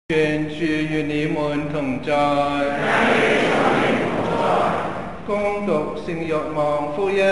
願主與你們同在。恭讀聖若望福音。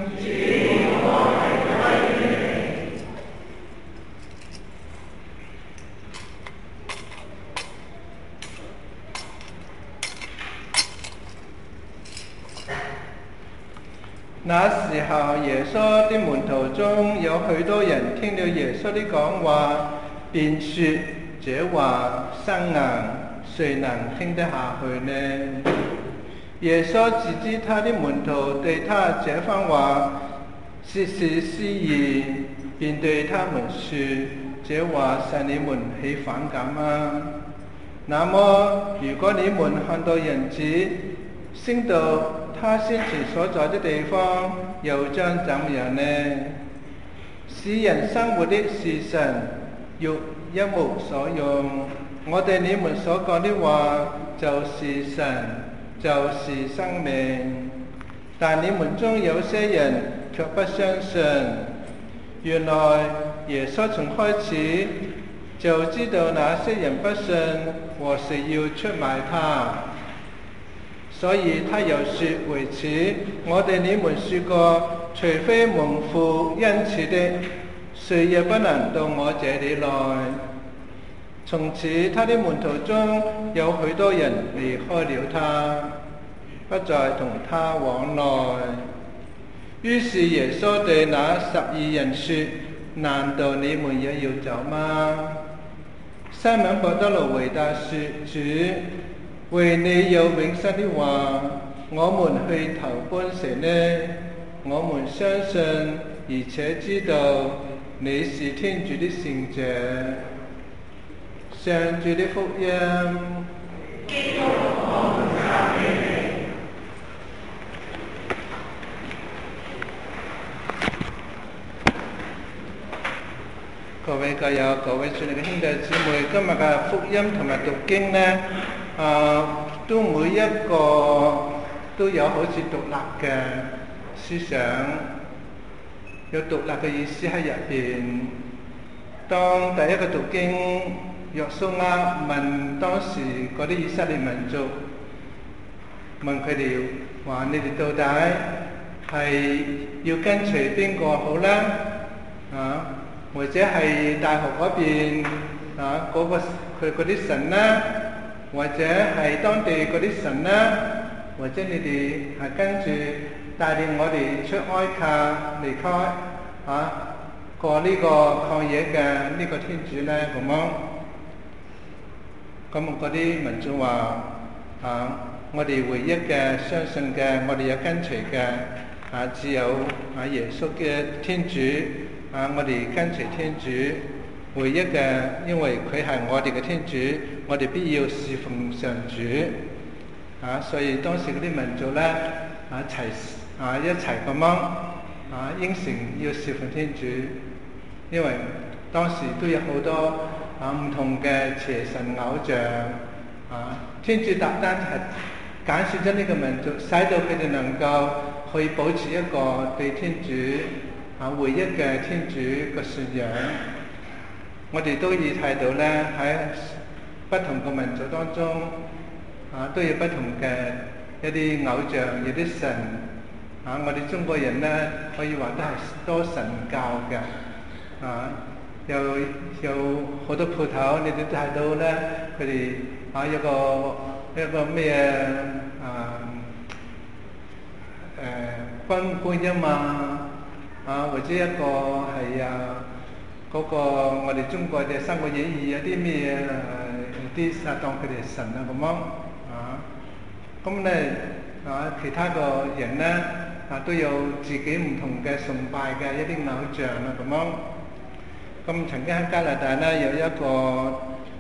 那時候，耶穌的門徒中有許多人聽了耶穌的講話，便說：這話生硬，誰能聽得下去呢？耶穌自知他的門徒對他這番話竊竊私議，便對他們說：這話使你們起反感嗎？那麼，如果你們看到人子升到他先前所在的地方，又將怎樣呢？使人生活的是神，又一無所用。我對你們所講的話就是神，就是生命。但你們中有些人卻不相信。原來耶穌從開始就知道那些人不信和誰要出賣他，所以他又說：為此，我對你們說過，除非蒙父恩賜的，誰也不能到我這裡來。從此，他的門徒中有許多人離開了他，不再同他往來。於是耶穌對那12人說：難道你們也要走嗎？西門伯多祿回答說：主，為你有永生的話，我們去投奔誰呢？我們相信而且知道你是天主的聖者。上主的福音。各位教友、各位主內嘅兄弟姊妹，今日嘅福音同埋讀經呢，都每一個都有好似獨立嘅思想，有獨立嘅意思喺入邊。當第一個讀經，約書亞問當時嗰啲以色列民族，問佢哋話：你哋到底係要跟隨邊個好呢？或者係大學嗰邊佢嗰啲神啦，或者係當地嗰啲神啦，或者你哋係跟住帶領我哋出埃及離開過呢個曠野嘅呢個天主咧，咁嗰啲民眾話我哋唯一嘅相信嘅，我哋有跟隨嘅只有耶穌嘅天主。我哋跟隨天主，唯一嘅，因為佢係我哋嘅天主，我哋必要侍奉上主。所以當時嗰啲民族咧，一齊咁樣應承要侍奉天主，因為當時都有好多唔同嘅邪神偶像。天主特登係揀選咗呢個民族，使到佢哋能夠可以保持一個對天主唯一嘅天主嘅信仰。我哋都要睇到咧，喺不同嘅民族當中都有不同嘅一啲偶像，有啲神。我哋中國人咧可以話都係多神教嘅。有好多鋪頭，你哋都睇到咧，佢哋有個咩觀音或者一個係嗰個我哋中國嘅《三國演義》有啲咩啲當佢哋係神咁咧其他個人咧都有自己唔同嘅崇拜嘅一啲偶像咁曾經喺加拿大咧有一個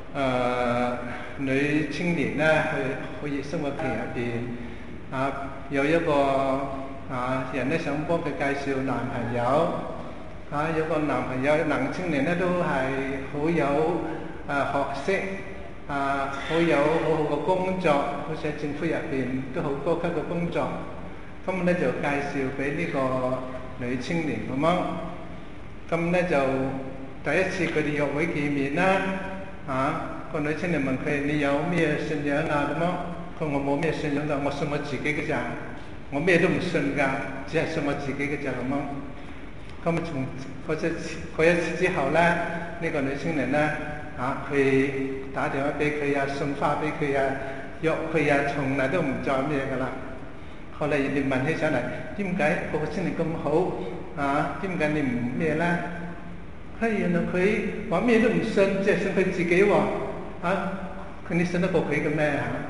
女青年咧去熱生活期入邊有一個人咧想幫佢介紹男朋友，有個男青年咧都係好有學識，好好嘅工作，好似喺政府入邊都好高級嘅工作。咁咧就介紹俾呢個女青年咁咧就第一次佢哋約會見面啦， 個女青年問佢：你有咩信仰啊？咁樣，佢話我冇咩信仰㗎，我信我自己嘅咋，我咩都唔信㗎，只係信我自己嘅咋咁樣。咁從嗰一次之後咧，呢個女青年咧佢打電話俾佢啊，送花俾佢啊，約佢啊，從來都唔再咩㗎啦。後嚟人哋問起上嚟，點解個青年咁好點解你唔咩咧？原來佢話咩都唔信，即係信佢自己喎佢你信得過佢嘅咩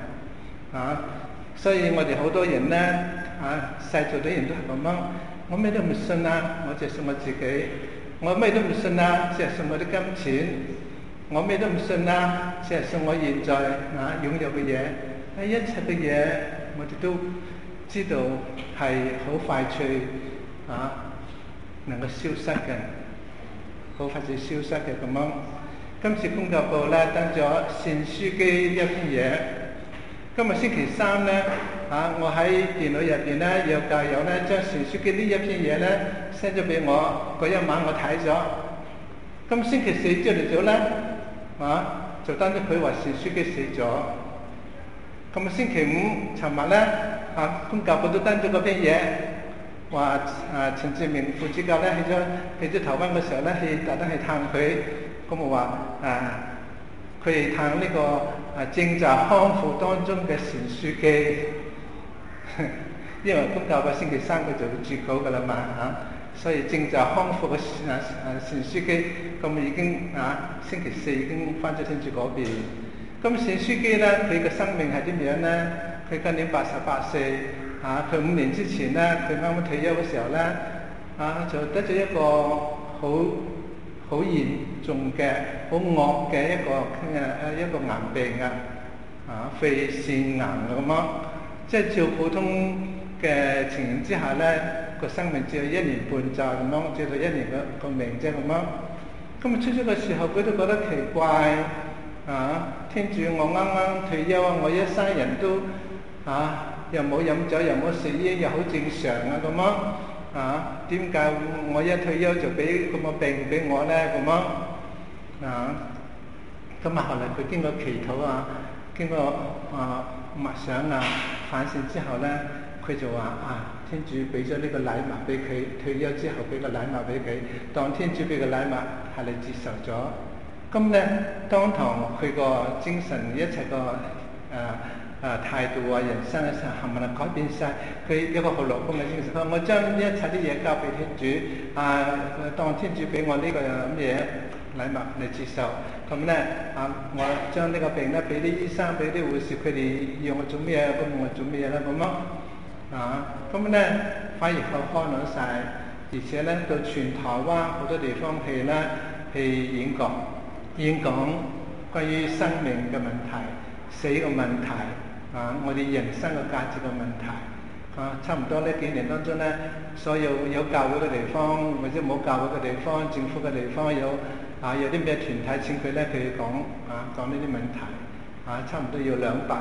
所以我哋好多人咧世俗啲人都係咁樣，我咩都唔信我淨係信我自己，我咩都唔信只係信我啲金錢，我咩都唔信只係信我現在擁有嘅嘢，一切嘅嘢我哋都知道係好快脆能夠消失嘅，好快脆消失嘅咁樣。今次公教報咧登咗善書機呢一篇嘢。今日星期三咧我喺電腦入邊咧有教友咧將善書機呢一篇嘢咧 send 咗俾我，嗰一晚我睇咗。今星期四朝頭早咧就登咗佢話善書機死咗。咁星期五尋日咧公教報都登咗嗰篇嘢，話陳志明副主教咧去咗台灣嘅時候咧特登去探佢，咁我話佢哋探呢個正在康復當中嘅善書機，因為公教報星期三佢就會註稿噶啦嘛所以正在康復嘅善書機，咁已經星期四已經翻咗天主嗰邊。咁善書機咧，佢嘅生命係點樣咧？佢今年88歲佢5年之前咧，佢啱啱退休嘅時候咧就得咗一個好嚴重嘅、好惡嘅一個癌病肺腺癌咁樣，即係照普通嘅情形之下咧，個生命只有1年半載咁樣，最多1年個命啫咁樣。咁出咗嘅時候，佢都覺得奇怪天主，我啱啱退休我一生人都又冇飲酒，又冇食煙，又好正常咁樣點解我一退休就俾咁個病俾我咧咁樣咁後嚟佢經過祈禱經過默想反省之後咧，佢就話天主俾咗呢個禮物俾佢，退休之後俾個禮物俾佢，當天主俾個禮物係你接受咗。咁咧當堂佢個精神一切個態度人生嘅時候冚唪唥改變晒，佢一個好樂觀嘅精神。我將一切啲嘢交俾天主當天主俾我呢個嘢禮物嚟接受。咁咧我將呢個病咧俾啲醫生，俾啲護士，佢哋要我做咩咁我做咩啦咁咁咧反而好開朗晒，而且咧到全台灣好多地方去演講關於生命嘅問題、死嘅問題我哋人生嘅價值嘅問題差唔多呢幾年當中咧，所有教會嘅地方或者冇教會嘅地方、政府嘅地方有啲咩團體請佢咧，佢講呢啲問題差唔多要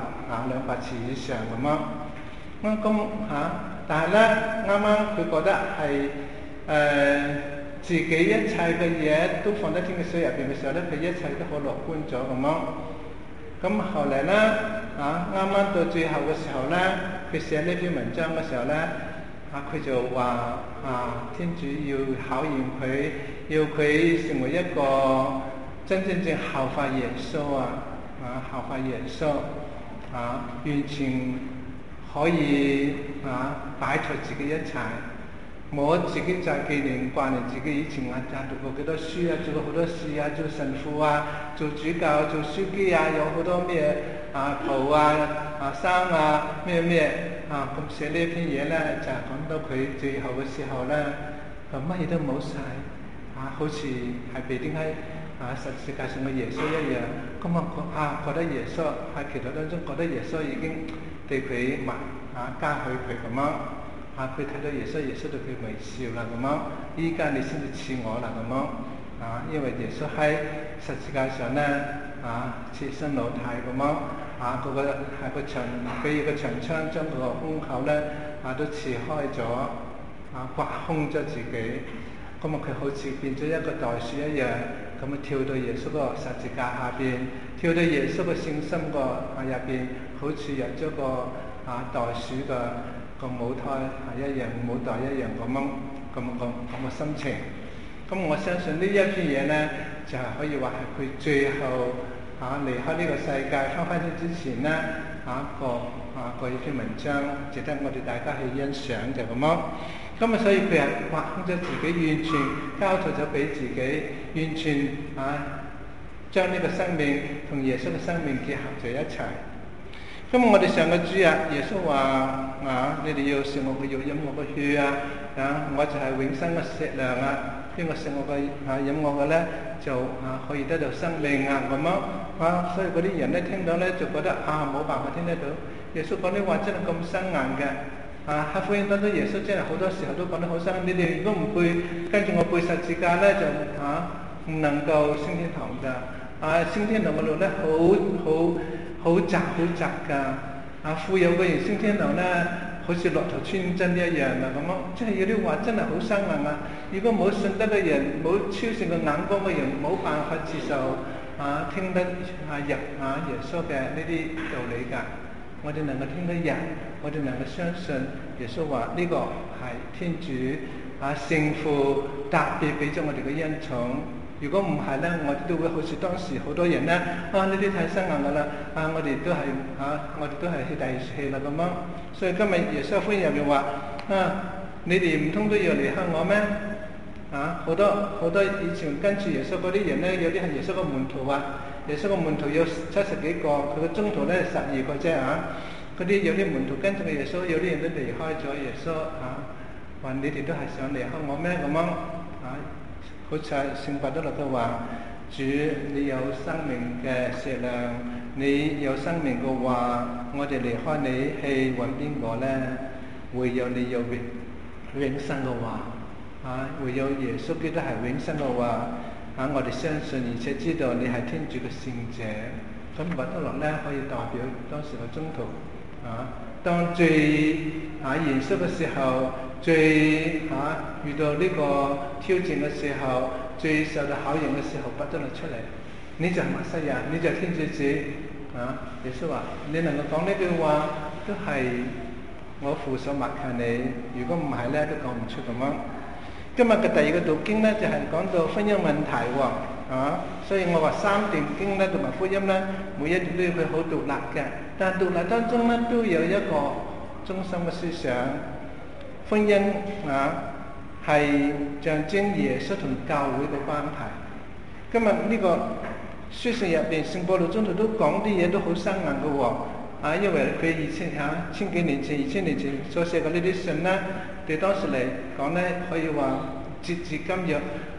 200次以上咁但係咧啱啱佢覺得係自己一切嘅嘢都放喺天嘅水入邊嘅時候咧，佢一切都好樂觀咗咁咁後嚟咧啱啱到最後嘅時候咧，佢寫呢篇文章嘅時候咧佢就話天主要考驗佢，要佢成為一個真正效法耶穌效法耶穌完全可以擺脫自己一切，冇自己就紀念掛念自己以前讀過幾多書做過好多事做神父做主教、做書記有好多咩圖生咩咁寫呢篇嘢咧，就係講到佢最後嘅時候咧，佢乜嘢都冇晒好似係被釘喺十字架上嘅耶穌一樣。咁覺得耶穌喺祈禱當中覺得耶穌已經對佢加許佢咁佢睇到耶穌對佢微笑啦咁依家你先至似我啦咁因為耶穌喺十字架上咧赤身露體咁嗰個係個長，佢個長槍將佢個胸口咧都刺開咗刮空咗自己。咁佢好似變咗一個袋鼠一樣，咁跳到耶穌個十字架下邊， 跳到耶穌嘅聖心個入邊，好似入咗個袋鼠個舞台一樣，舞台一樣咁嘅心情。咁我相信呢一篇嘢呢，就係可以話係佢最後離開呢個世界翻天之前呢個一篇文章，值得我哋大家去欣賞就咁咯。咁所以佢係挖空咗自己，完全交託咗俾自己，完全將呢個生命同耶穌嘅生命結合在一齊。咁我哋上個主日，耶穌話你哋要食我嘅肉，飲我嘅血我就係永生嘅食糧邊個食我嘅飲我嘅咧，就可以得到生命咁樣所以嗰啲人咧聽到咧就覺得冇辦法聽得到。耶穌講啲話真係咁生硬嘅。喺福音當中，耶穌真係好多時候都講得好生硬。你哋如果唔背跟住我背十字架咧，就唔能夠升天堂㗎。升天堂嘅路咧好窄㗎。富有嘅人升天堂咧，好似駱駝穿針一樣咁樣。即係有啲話真係好生硬。如果冇信德嘅人，冇超勝嘅眼光嘅人，冇辦法接受聽得入耶穌嘅呢啲道理㗎。我哋能夠聽得入，我哋能夠相信耶穌話呢個係天主聖父特別俾咗我哋嘅恩寵。如果唔係咧，我哋都會好似當時好多人咧呢啲太生硬㗎啦，我哋都係去第二氣啦咁樣。所以今日耶穌福音入面話你哋唔通都要離開我咩？好多以前跟住耶穌嗰啲人咧，有啲係耶穌嘅門徒耶穌嘅門徒有70幾個，佢嘅宗徒咧12個啫嗰啲有啲門徒跟住嘅耶穌，有啲人都離開咗耶穌話你哋都係想離開我咩咁樣好似聖伯多祿都話：主，你有生命嘅食糧，你有生命嘅話，我哋離開你去揾邊個咧？唯有你有永生嘅話唯有耶穌基督係永生嘅話我哋相信而且知道你係天主嘅聖者。咁伯多祿咧可以代表當時嘅宗徒當最嚴肅嘅時候，最遇到呢個挑戰嘅時候，最受到考驗嘅時候，伯多祿出嚟，你就係默西亞，你就係天主子耶穌話：你能夠講呢句話，都係我父所默強你。如果唔係咧，都講唔出咁樣。今日嘅第二個讀經咧，就係講到婚姻問題所以我話3段經咧同埋福音咧，每一段都要佢好獨立嘅，但係獨立當中咧都有一個中心嘅思想。婚姻係象徵耶穌同教會嘅關係。今日呢個書信入邊，聖保祿宗徒都講啲嘢都好生硬嘅因為佢千幾年前、2000年前所寫嘅呢啲信咧，對當時嚟講咧，可以話截至今日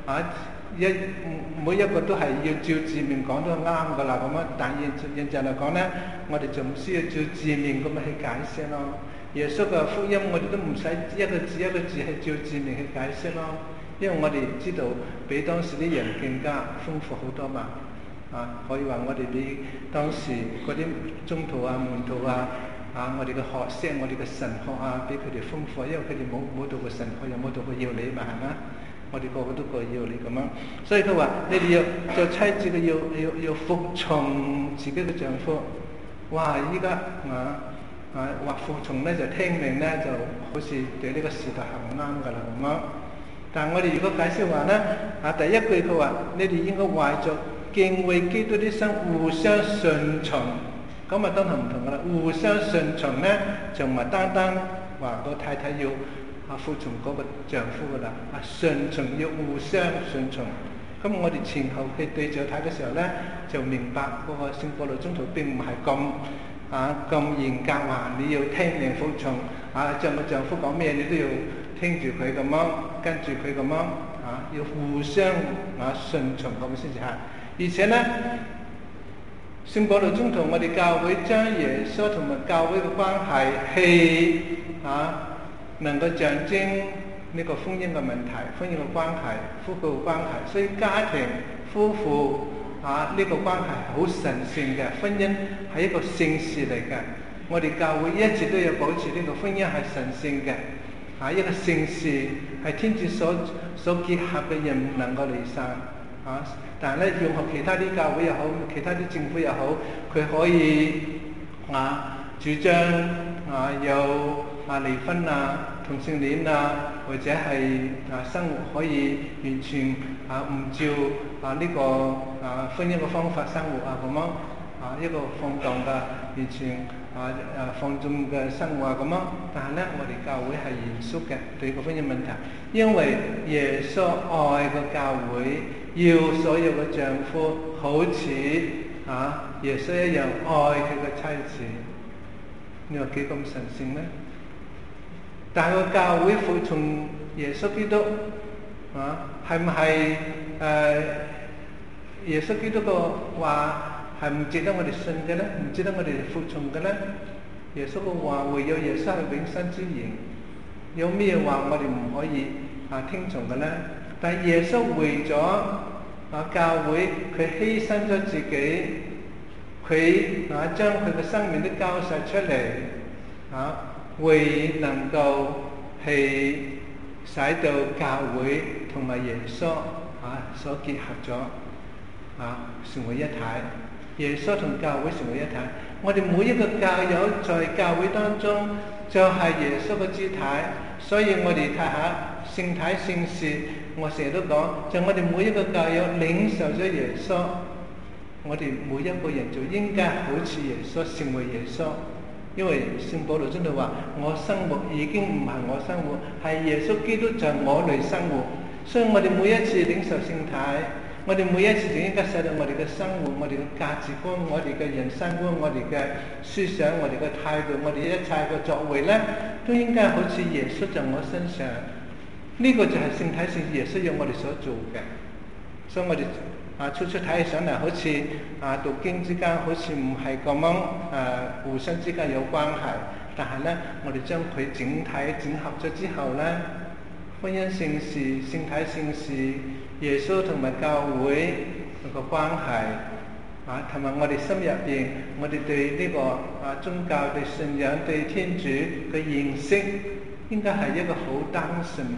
每一個都係要照字面講都啱㗎啦咁樣。但現在嚟講咧，我哋就唔需要照字面咁去解釋咯。耶穌嘅福音我哋都唔使一個字一個字係照字面去解釋咯，因為我哋知道比當時啲人更加豐富好多嘛。可以話我哋比當時嗰啲宗徒門徒我哋嘅學識，我哋嘅神學比佢哋豐富，因為佢哋冇讀過神學，又冇讀過要理嘛，係咪？我哋個個都過要理咁樣，所以佢話你哋要做妻子嘅要服從自己嘅丈夫。哇！依家話服從咧就聽命咧，就好似對呢個時代係唔啱㗎啦咁樣。但係我哋如果解釋話咧第一句佢話你哋應該懷着敬畏基督的心互相順從，咁當然唔同㗎啦。互相順從咧就唔係單單話個太太要服從嗰個丈夫㗎啦，順從要互相順從。咁我哋前後去對照睇嘅時候咧，就明白嗰個聖保祿宗徒並唔係咁嚴格話你要聽命服從個丈夫講咩你都要聽住佢咁樣，跟住佢咁樣要互相順從咁先至係。而且咧，聖保祿宗徒我哋教會將耶穌同埋教會嘅關係係能夠象徵呢個婚姻嘅問題、婚姻嘅關係、夫婦嘅關係。所以家庭、夫婦呢個關係係好神聖嘅，婚姻係一個聖事嚟嘅。我哋教會一直都要保持呢個婚姻係神聖嘅，一個聖事係天主所結合嘅人唔能夠離散。 但係咧，用其他啲教會又好，其他啲政府又好，佢可以主張有離婚同性戀或者係生活可以完全唔照呢個婚姻嘅方法生活咁樣一個放蕩嘅完全放縱嘅生活咁樣。但係咧，我哋教會係嚴肅嘅對個婚姻問題，因為耶穌愛個教會，要所有嘅丈夫好似耶穌一樣愛佢嘅妻子。你話幾咁神聖呢？但係個教會服從耶穌基督係唔係耶穌基督個話係唔值得我哋信嘅呢？唔值得我哋服從嘅呢？耶穌個話唯有耶穌係永生之言，有咩話我哋唔可以聽從嘅呢？但係耶穌為咗教會，佢犧牲咗自己，佢將佢嘅生命都交晒出嚟為能夠係使到教會同埋耶穌所結合咗成為一體。耶穌同教會成為一體，我哋每一個教友在教會當中就係耶穌嘅肢體，所以我哋睇下聖體聖事，我成日都講，就我哋每一個教友領受咗耶穌，我哋每一個人就應該好似耶穌，成為耶穌。因為聖保羅真係話，我生活已經唔係我生活，係耶穌基督在我裏生活。所以我哋每一次領受聖體，我哋每一次就應該使到我哋嘅生活、我哋嘅價值觀、我哋嘅人生觀、我哋嘅思想、我哋嘅態度、我哋一切嘅作為咧，都應該好似耶穌在我身上。呢個就係聖體聖事耶穌要我哋所做嘅。所以我哋初初睇起上嚟好似讀經之間好似唔係咁樣互相之間有關係，但係咧我哋將佢整體整合咗之後咧，婚姻聖事、聖體聖事、耶穌同埋教會個關係同埋我哋心入邊，我哋對呢個宗教、對信仰、對天主嘅認識，應該係一個好單純、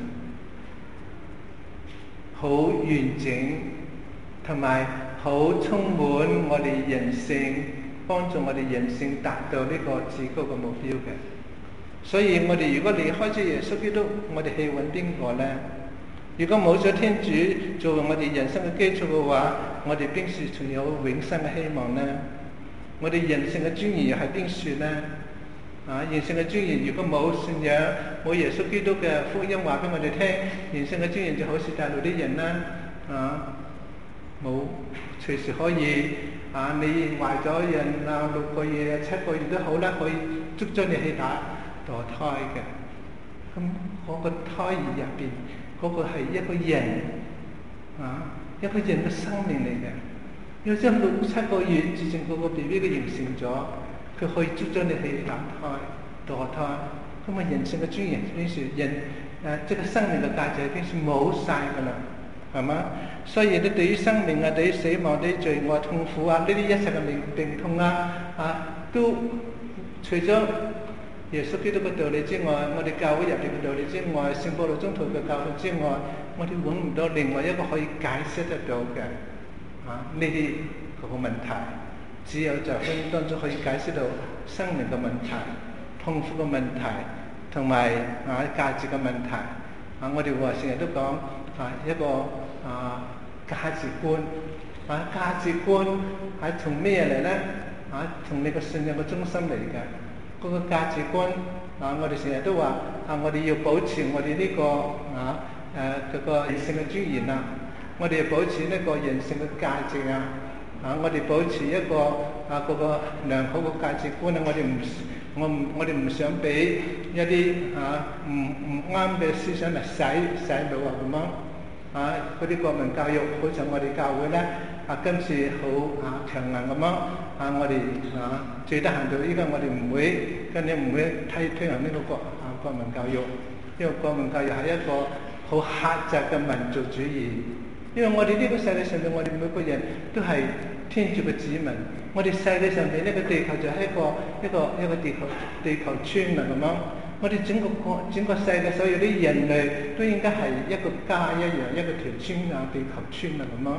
好完整。同埋好充滿我哋人性，幫助我哋人性達到呢個至高嘅目標嘅。所以我哋如果離開咗耶穌基督，我哋去揾邊個呢？如果冇咗天主作為我哋人生嘅基礎嘅話，我哋邊處仲有永生嘅希望呢？我哋人性嘅尊嚴又係邊處呢？人性嘅尊嚴如果冇信仰，冇耶穌基督嘅福音話俾我哋聽，人性嘅尊嚴就好似大陸啲人啦，冇隨時可以你懷咗孕6個月、7個月都好啦，可以捉咗你去墮胎嘅。咁嗰個胎兒入邊嗰個係一個人一個人嘅生命嚟嘅。要將6、7個月至正嗰個 BB 嘅形成咗，佢可以捉咗你去墮胎。咁人性嘅尊嚴邊時人即係生命嘅價值邊時冇晒㗎啦。係嘛？所以咧，對於生命對於死亡、對於罪惡、痛苦呢啲一切嘅病痛都除咗耶穌基督嘅道理之外，我哋教會入邊嘅道理之外，聖保羅宗徒嘅教訓之外，我哋揾唔到另外一個可以解釋得到嘅呢啲個問題。只有在婚姻當中可以解釋到生命嘅問題、痛苦嘅問題，同埋價值嘅問題。我哋話成日都講。一個價值觀，價值觀係從咩嚟呢？從你個信仰嘅中心嚟嘅。嗰個價值觀，我哋成日都話我哋要保持我哋呢個嗰個人性嘅尊嚴我哋要保持呢個人性嘅價值我哋保持一個嗰個良好嘅價值觀我哋唔想俾一啲唔啱嘅思想嚟洗腦咁樣。嗰啲國民教育，好似我哋教會咧，今次好強硬咁樣，我哋最得閒到依家，我哋今年唔會推行呢個國民教育，因為國民教育係一個好狹窄嘅民族主義。因為我哋呢個世界上面，我哋每個人都係天主嘅子民，我哋世界上面呢個地球就係一個地球村咁樣。我哋整個世界所有啲人類都應該係一個家一樣，一個條村地球村咁樣。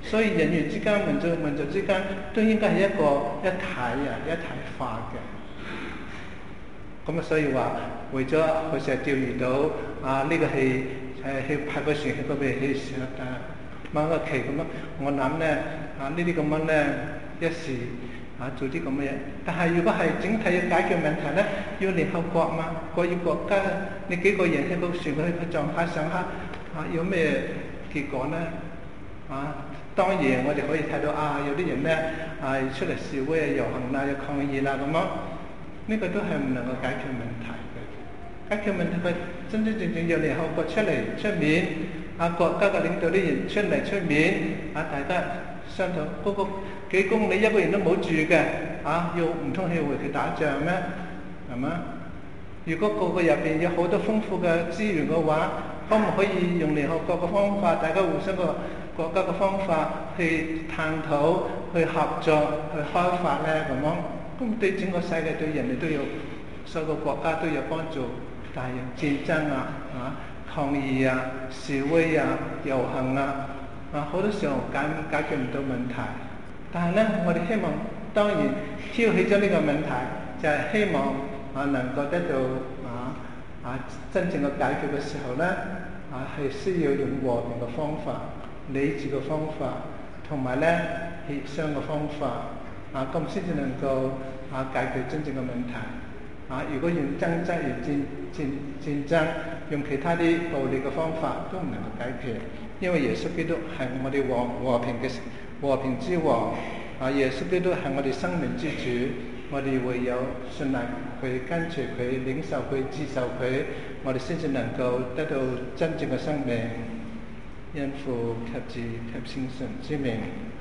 所以人與之間、民族之間都應該係一體化嘅。咁所以話為咗佢成日釣魚島呢個係去派個船去嗰邊去掹個旗咁樣，我諗咧呢啲咁樣咧一時做啲咁嘅嘢。但係如果係整體要解決問題咧，要聯合國嘛，國與國家，你幾個人喺個船去撞下上下有咩結果咧？當然我哋可以睇到有啲人咧出嚟示威遊行有抗議啦咁樣，呢個都係唔能夠解決問題嘅。解決問題佢真正要聯合國出面，國家嘅領導啲人出面，大家商討嗰個幾公里一個人都冇住嘅，要唔通去為佢打仗咩？係嘛？如果個入邊有好多豐富嘅資源嘅話，可唔可以用聯合國嘅方法，大家互相個國家嘅方法去探討、去合作、去開發咧？咁對整個世界對人哋都有，所有個國家都有幫助。但係戰爭抗議示威遊行好多時候解決唔到問題。但係咧，我哋希望當然挑起咗呢個問題，就係希望能夠得到真正嘅解決嘅時候咧，係需要用和平嘅方法、理智嘅方法，同埋咧協商嘅方法，咁先至能夠解決真正嘅問題。如果用爭執、戰爭，用其他啲暴力嘅方法都唔能夠解決，因為耶穌基督係我哋和平之王，耶穌基督係我哋生命之主，我哋唯有信賴佢、跟隨佢、領受佢、接受佢，我哋先至能夠得到真正嘅生命。因父及子及聖神之名。